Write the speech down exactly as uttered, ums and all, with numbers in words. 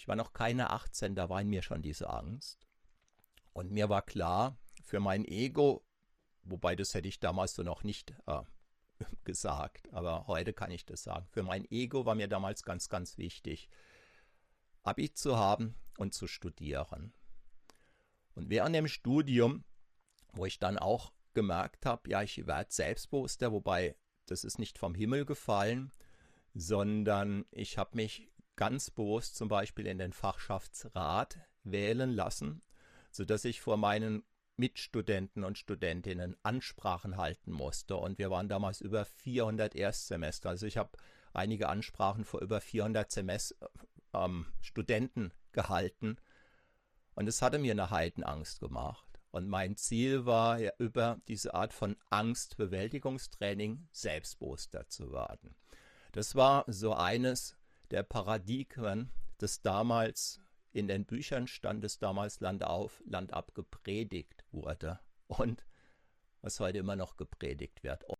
war noch keine achtzehn, da war in mir schon diese Angst. Und mir war klar, für mein Ego, wobei das hätte ich damals so noch nicht äh, gesagt, aber heute kann ich das sagen, für mein Ego war mir damals ganz, ganz wichtig, Abi zu haben und zu studieren. Und während dem Studium, wo ich dann auch gemerkt habe, ja, ich werde selbstbewusster, wobei das ist nicht vom Himmel gefallen, sondern ich habe mich ganz bewusst zum Beispiel in den Fachschaftsrat wählen lassen, sodass ich vor meinen Mitstudenten und Studentinnen Ansprachen halten musste. Und wir waren damals über vierhundert Erstsemester. Also ich habe einige Ansprachen vor über vierhundert Semester, ähm, Studenten gehalten. Und es hatte mir eine Heidenangst gemacht. Und mein Ziel war, ja, über diese Art von Angstbewältigungstraining selbstbewusster zu werden. Das war so eines der Paradigmen, das damals in den Büchern stand, das damals Land auf, Land ab gepredigt wurde und was heute immer noch gepredigt wird.